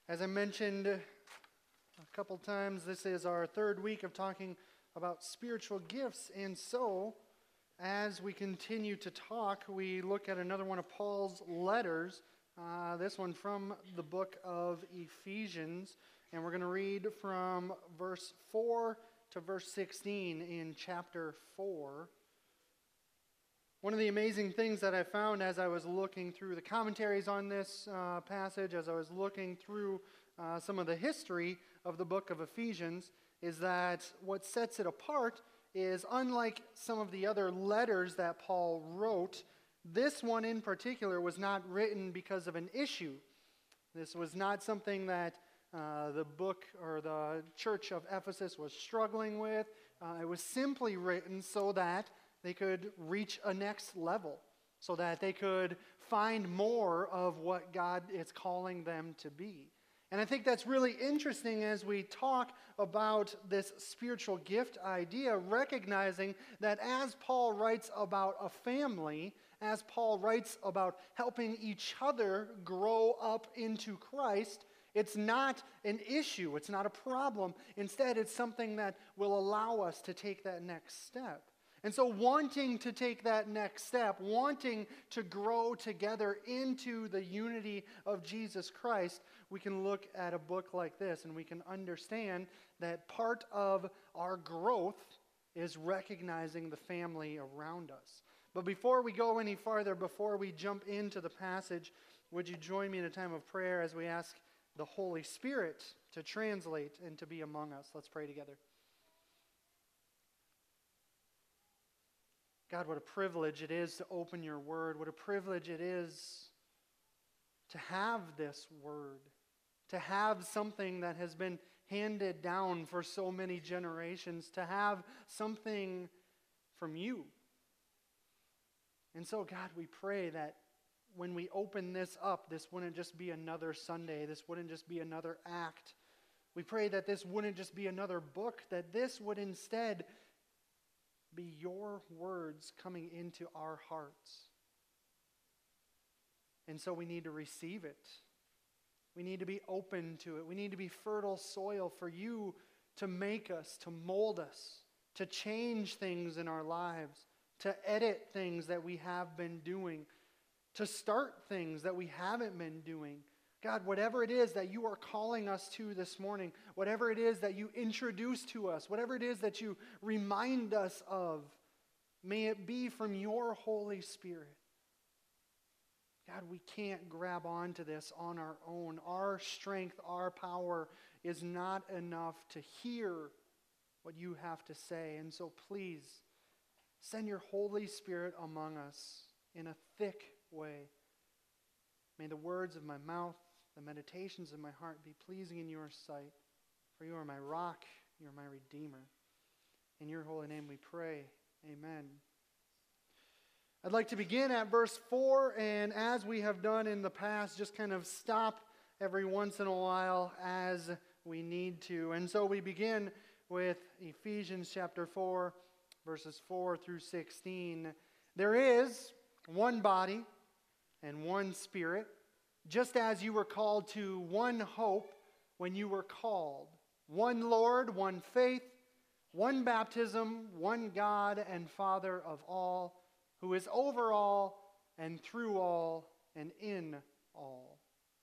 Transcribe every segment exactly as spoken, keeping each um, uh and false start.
As I mentioned a couple times, this is our third week of talking about spiritual gifts. And so, as we continue to talk, we look at another one of Paul's letters, uh, this one from the book of Ephesians. And we're going to read from verse four to verse sixteen in chapter four. One of the amazing things that I found as I was looking through the commentaries on this uh, passage, as I was looking through uh, some of the history of the book of Ephesians, is that what sets it apart is, unlike some of the other letters that Paul wrote, this one in particular was not written because of an issue. This was not something that uh, the book or the church of Ephesus was struggling with. Uh, it was simply written so that they could reach a next level, so that they could find more of what God is calling them to be. And I think that's really interesting as we talk about this spiritual gift idea, recognizing that as Paul writes about a family, as Paul writes about helping each other grow up into Christ, it's not an issue, it's not a problem. Instead, it's something that will allow us to take that next step. And so wanting to take that next step, wanting to grow together into the unity of Jesus Christ, we can look at a book like this and we can understand that part of our growth is recognizing the family around us. But before we go any farther, before we jump into the passage, would you join me in a time of prayer as we ask the Holy Spirit to translate and to be among us? Let's pray together. God, what a privilege it is to open your word. What a privilege it is to have this word, to have something that has been handed down for so many generations, to have something from you. And so, God, we pray that when we open this up, this wouldn't just be another Sunday. This wouldn't just be another act. We pray that this wouldn't just be another book, that this would instead be your words coming into our hearts. And so we need to receive it. We need to be open to it. We need to be fertile soil for you to make us, to mold us, to change things in our lives, to edit things that we have been doing, to start things that we haven't been doing. God, whatever it is that you are calling us to this morning, whatever it is that you introduce to us, whatever it is that you remind us of, may it be from your Holy Spirit. God, we can't grab onto this on our own. Our strength, our power is not enough to hear what you have to say. And so please, send your Holy Spirit among us in a thick way. May the words of my mouth, the meditations of my heart be pleasing in your sight. For you are my rock, you are my redeemer. In your holy name we pray. Amen. I'd like to begin at verse four, and as we have done in the past, just kind of stop every once in a while as we need to. And so we begin with Ephesians chapter four, verses four through sixteen. There is one body and one Spirit, just as you were called to one hope when you were called. One Lord, one faith, one baptism, one God and Father of all, who is over all and through all and in all.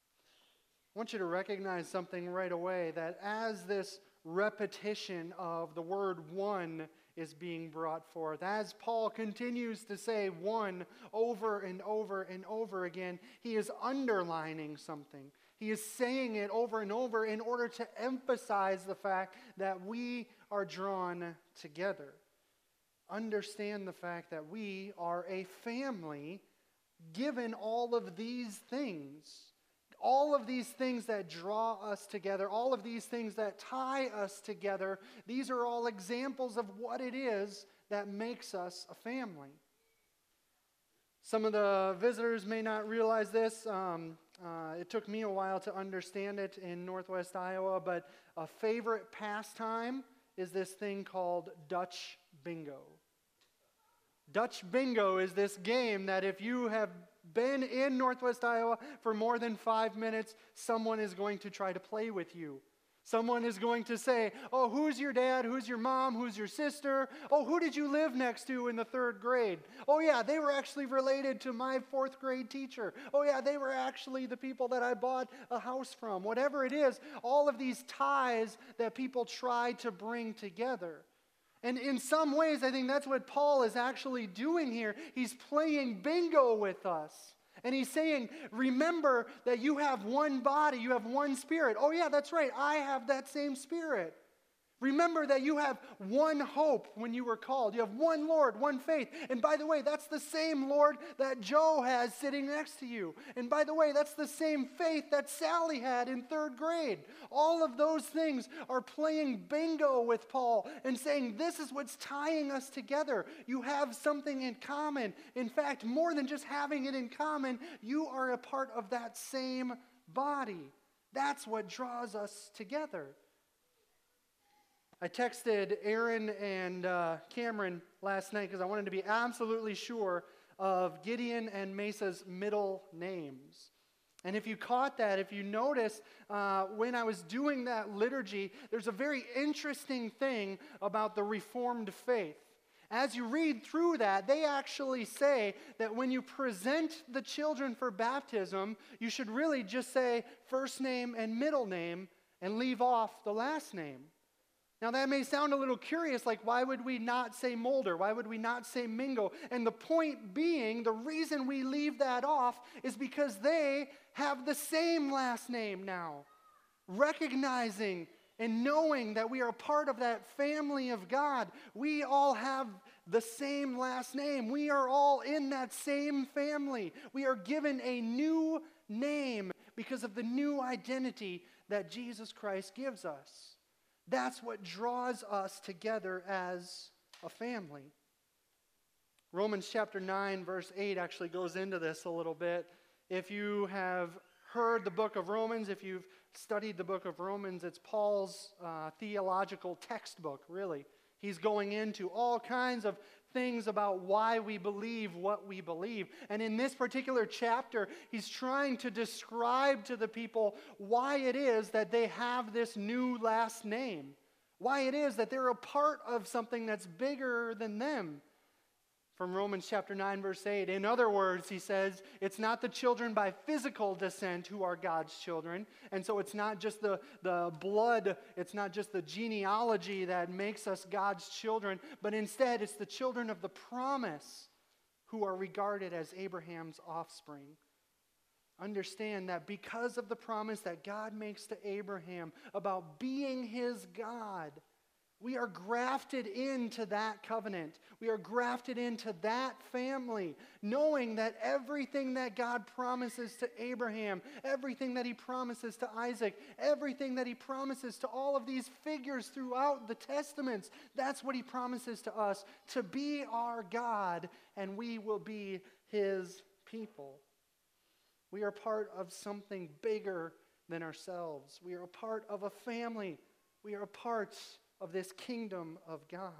I want you to recognize something right away, that as this repetition of the word one is being brought forth, as Paul continues to say one over and over and over again, he is underlining something. He is saying it over and over in order to emphasize the fact that we are drawn together. Understand the fact that we are a family given all of these things. All of these things that draw us together, all of these things that tie us together, these are all examples of what it is that makes us a family. Some of the visitors may not realize this. Um, uh, it took me a while to understand it in Northwest Iowa, but a favorite pastime is this thing called Dutch Bingo. Dutch Bingo is this game that if you have been in Northwest Iowa for more than five minutes, someone is going to try to play with you. Someone is going to say, oh, who's your dad? Who's your mom? Who's your sister? Oh, who did you live next to in the third grade? Oh, yeah, they were actually related to my fourth grade teacher. Oh, yeah, they were actually the people that I bought a house from. Whatever it is, all of these ties that people try to bring together. And in some ways, I think that's what Paul is actually doing here. He's playing bingo with us. And he's saying, remember that you have one body, you have one spirit. Oh yeah, that's right, I have that same spirit. Remember that you have one hope when you were called. You have one Lord, one faith. And by the way, that's the same Lord that Joe has sitting next to you. And by the way, that's the same faith that Sally had in third grade. All of those things are playing bingo with Paul and saying, this is what's tying us together. You have something in common. In fact, more than just having it in common, you are a part of that same body. That's what draws us together. I texted Aaron and uh, Cameron last night because I wanted to be absolutely sure of Gideon and Mesa's middle names. And if you caught that, if you noticed, uh, when I was doing that liturgy, there's a very interesting thing about the Reformed faith. As you read through that, they actually say that when you present the children for baptism, you should really just say first name and middle name and leave off the last name. Now that may sound a little curious, like why would we not say Mulder? Why would we not say Mingo? And the point being, the reason we leave that off is because they have the same last name now. Recognizing and knowing that we are a part of that family of God, we all have the same last name. We are all in that same family. We are given a new name because of the new identity that Jesus Christ gives us. That's what draws us together as a family. Romans chapter nine, verse eight actually goes into this a little bit. If you have heard the book of Romans, if you've studied the book of Romans, it's Paul's uh, theological textbook, really. He's going into all kinds of things about why we believe what we believe. And in this particular chapter, he's trying to describe to the people why it is that they have this new last name. Why it is that they're a part of something that's bigger than them. From Romans chapter nine, verse eight. In other words, he says, it's not the children by physical descent who are God's children. And so it's not just the, the blood, it's not just the genealogy that makes us God's children, but instead it's the children of the promise who are regarded as Abraham's offspring. Understand that because of the promise that God makes to Abraham about being his God, we are grafted into that covenant. We are grafted into that family, knowing that everything that God promises to Abraham, everything that he promises to Isaac, everything that he promises to all of these figures throughout the Testaments, that's what he promises to us, to be our God, and we will be his people. We are part of something bigger than ourselves. We are a part of a family. We are a part of this kingdom of God.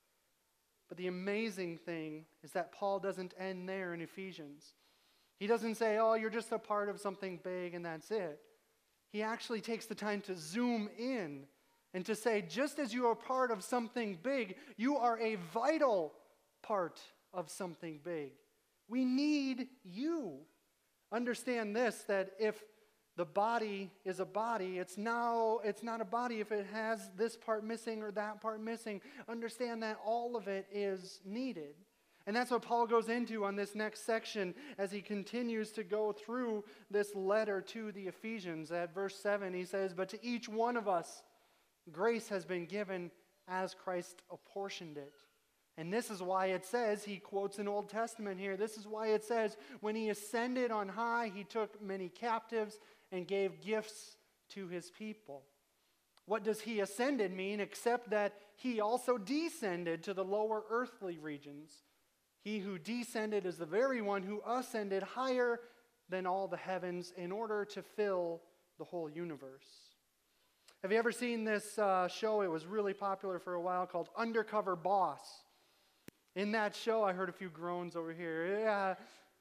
But the amazing thing is that Paul doesn't end there in Ephesians. He doesn't say, oh, you're just a part of something big and that's it. He actually takes the time to zoom in and to say, just as you are part of something big, you are a vital part of something big. We need you. Understand this, that if the body is a body, it's now it's not a body if it has this part missing or that part missing. Understand that all of it is needed. And that's what Paul goes into on this next section as he continues to go through this letter to the Ephesians. At verse seven, he says, but to each one of us, grace has been given as Christ apportioned it. And this is why it says, he quotes an Old Testament here, this is why it says, when he ascended on high, he took many captives and gave gifts to his people. What does he ascended mean except that he also descended to the lower earthly regions? He who descended is the very one who ascended higher than all the heavens in order to fill the whole universe. Have you ever seen this uh, show? It was really popular for a while, called Undercover Boss. In that show, I heard a few groans over here. Yeah.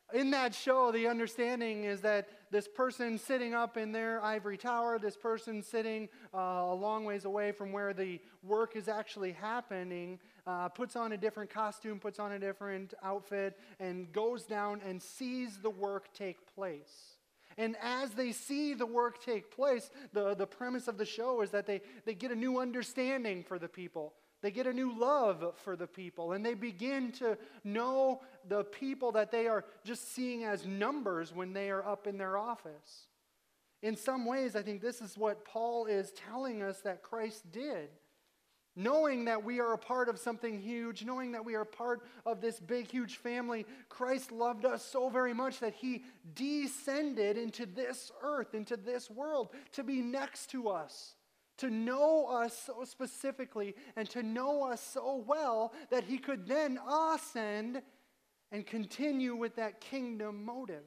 In that show, the understanding is that this person sitting up in their ivory tower, this person sitting uh, a long ways away from where the work is actually happening, uh, puts on a different costume, puts on a different outfit, and goes down and sees the work take place. And as they see the work take place, the, the premise of the show is that they, they get a new understanding for the people. They get a new love for the people, and they begin to know the people that they are just seeing as numbers when they are up in their office. In some ways, I think this is what Paul is telling us that Christ did. Knowing that we are a part of something huge, knowing that we are a part of this big, huge family, Christ loved us so very much that he descended into this earth, into this world, to be next to us. To know us so specifically and to know us so well that he could then ascend and continue with that kingdom motive.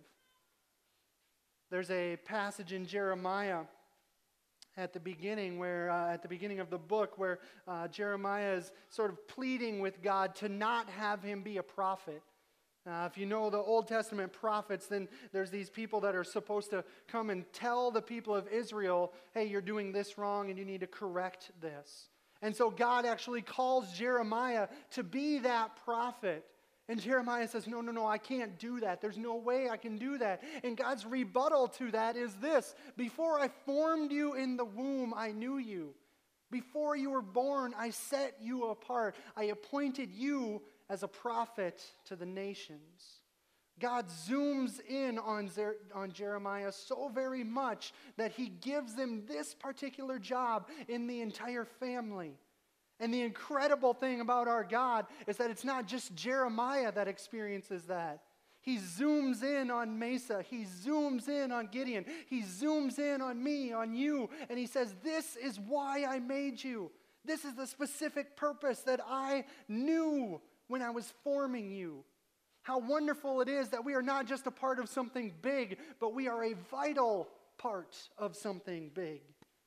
There's a passage in Jeremiah at the beginning where, uh, at the beginning of the book where uh, Jeremiah is sort of pleading with God to not have him be a prophet. Uh, if you know the Old Testament prophets, then there's these people that are supposed to come and tell the people of Israel, hey, you're doing this wrong and you need to correct this. And so God actually calls Jeremiah to be that prophet. And Jeremiah says, no, no, no, I can't do that. There's no way I can do that. And God's rebuttal to that is this: before I formed you in the womb, I knew you. Before you were born, I set you apart. I appointed you as a prophet to the nations. God zooms in on, Zer- on Jeremiah so very much that he gives him this particular job in the entire family. And the incredible thing about our God is that it's not just Jeremiah that experiences that. He zooms in on Mesa. He zooms in on Gideon. He zooms in on me, on you. And he says, this is why I made you. This is the specific purpose that I knew when I was forming you. How wonderful it is that we are not just a part of something big, but we are a vital part of something big.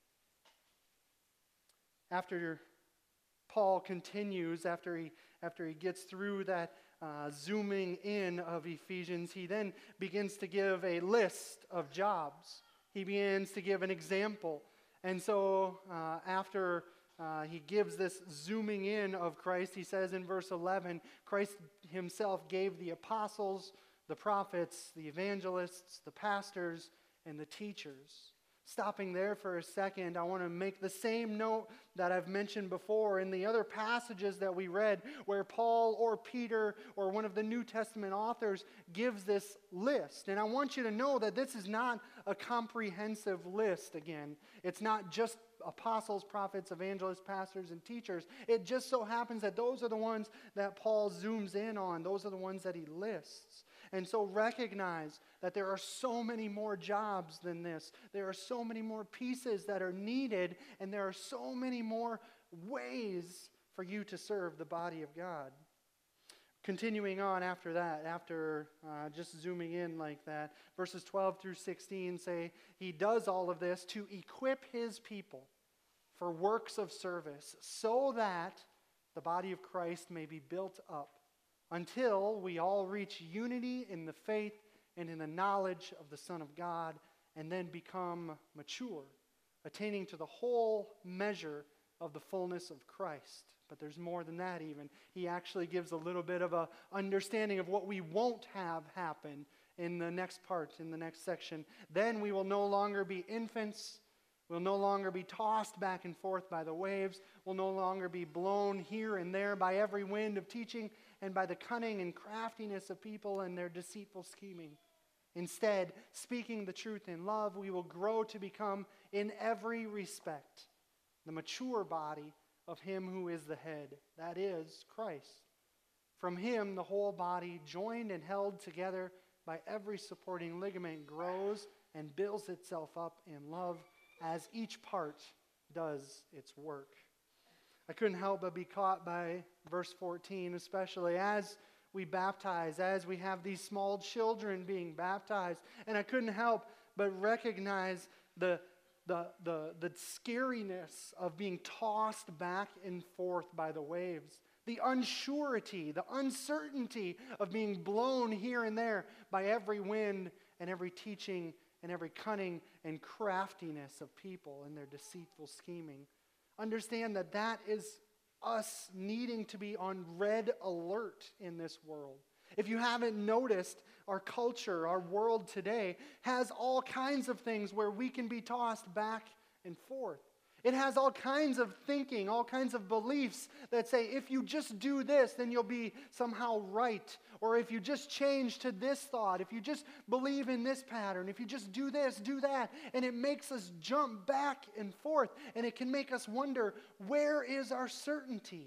After Paul continues, after he, after he gets through that uh, zooming in of Ephesians, he then begins to give a list of jobs. He begins to give an example. And so uh, after Uh, he gives this zooming in of Christ. He says in verse eleven, Christ himself gave the apostles, the prophets, the evangelists, the pastors, and the teachers. Stopping there for a second, I want to make the same note that I've mentioned before in the other passages that we read where Paul or Peter or one of the New Testament authors gives this list. And I want you to know that this is not a comprehensive list again. It's not just apostles, prophets, evangelists, pastors, and teachers. It just so happens that those are the ones that Paul zooms in on. Those are the ones that he lists. And so recognize that there are so many more jobs than this. There are so many more pieces that are needed, and there are so many more ways for you to serve the body of God. Continuing on after that, after uh, just zooming in like that, verses twelve through sixteen say, he does all of this to equip his people for works of service, so that the body of Christ may be built up until we all reach unity in the faith and in the knowledge of the Son of God, and then become mature, attaining to the whole measure of the fullness of Christ. But there's more than that even. He actually gives a little bit of a understanding of what we won't have happen in the next part, in the next section. Then we will no longer be infants. We'll no longer be tossed back and forth by the waves. We'll no longer be blown here and there by every wind of teaching and by the cunning and craftiness of people and their deceitful scheming. Instead, speaking the truth in love, we will grow to become, in every respect, the mature body of him who is the head, that is, Christ. From him, the whole body, joined and held together by every supporting ligament, grows and builds itself up in love as each part does its work. I couldn't help but be caught by verse fourteen, especially as we baptize, as we have these small children being baptized. And I couldn't help but recognize the The, the, the scariness of being tossed back and forth by the waves. the unsurety, the uncertainty of being blown here and there by every wind and every teaching and every cunning and craftiness of people and their deceitful scheming. Understand that that is us needing to be on red alert in this world. If you haven't noticed, our culture, our world today, has all kinds of things where we can be tossed back and forth. It has all kinds of thinking, all kinds of beliefs that say, if you just do this, then you'll be somehow right. Or if you just change to this thought, if you just believe in this pattern, if you just do this, do that. And it makes us jump back and forth. And it can make us wonder, where is our certainty?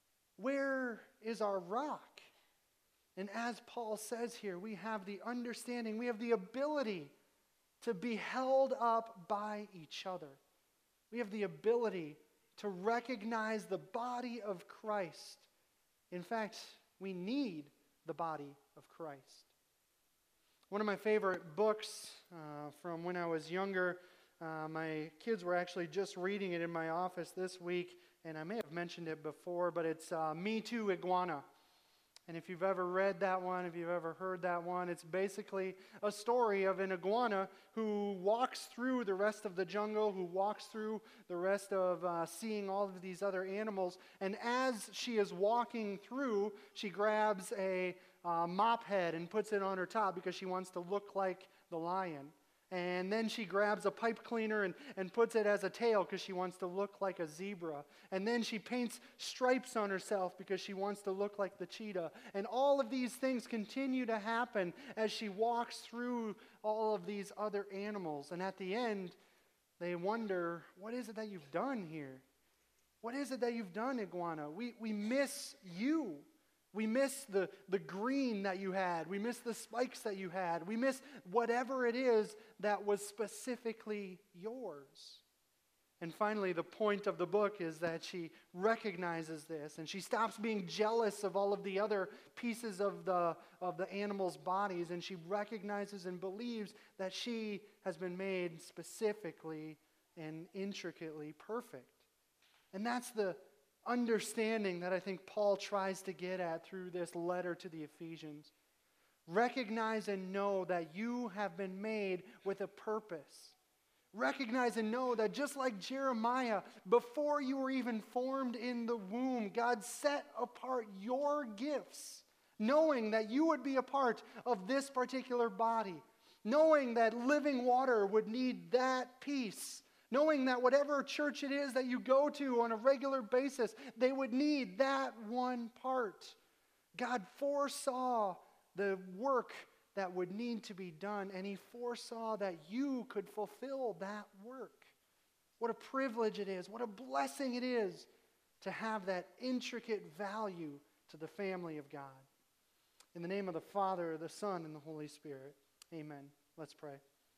Where is our rock? And as Paul says here, we have the understanding, we have the ability to be held up by each other. We have the ability to recognize the body of Christ. In fact, we need the body of Christ. One of my favorite books uh, from when I was younger, uh, my kids were actually just reading it in my office this week, and I may have mentioned it before, but it's uh, Me Too, Iguana. And if you've ever read that one, if you've ever heard that one, it's basically a story of an iguana who walks through the rest of the jungle, who walks through the rest of uh, seeing all of these other animals. And as she is walking through, she grabs a uh, mop head and puts it on her top because she wants to look like the lion. And then she grabs a pipe cleaner and, and puts it as a tail because she wants to look like a zebra. And then she paints stripes on herself because she wants to look like the cheetah. And all of these things continue to happen as she walks through all of these other animals. And at the end, they wonder, what is it that you've done here? What is it that you've done, iguana? We, we miss you. We miss the, the green that you had. We miss the spikes that you had. We miss whatever it is that was specifically yours. And finally, the point of the book is that she recognizes this and she stops being jealous of all of the other pieces of the, of the animals' bodies, and she recognizes and believes that she has been made specifically and intricately perfect. And that's the understanding that I think Paul tries to get at through this letter to the Ephesians. Recognize and know that you have been made with a purpose. Recognize and know that just like Jeremiah, before you were even formed in the womb, God set apart your gifts, knowing that you would be a part of this particular body, knowing that living water would need that piece, knowing that whatever church it is that you go to on a regular basis, they would need that one part. God foresaw the work that would need to be done, and He foresaw that you could fulfill that work. What a privilege it is, what a blessing it is to have that intricate value to the family of God. In the name of the Father, the Son, and the Holy Spirit, amen. Let's pray.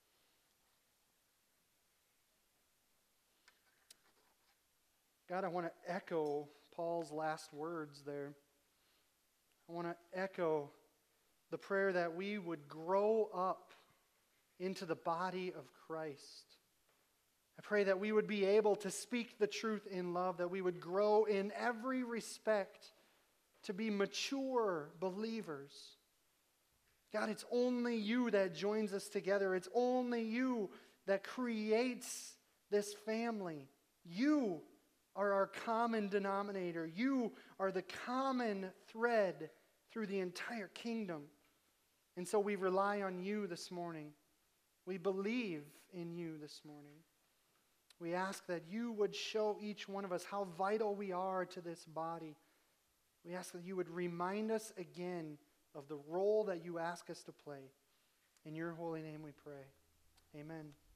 God, I want to echo Paul's last words there. I want to echo the prayer that we would grow up into the body of Christ. I pray that we would be able to speak the truth in love, that we would grow in every respect to be mature believers. God, it's only you that joins us together. It's only you that creates this family. You are our common denominator. You are the common thread through the entire kingdom. And so we rely on you this morning. We believe in you this morning. We ask that you would show each one of us how vital we are to this body. We ask that you would remind us again of the role that you ask us to play. In your holy name we pray. Amen.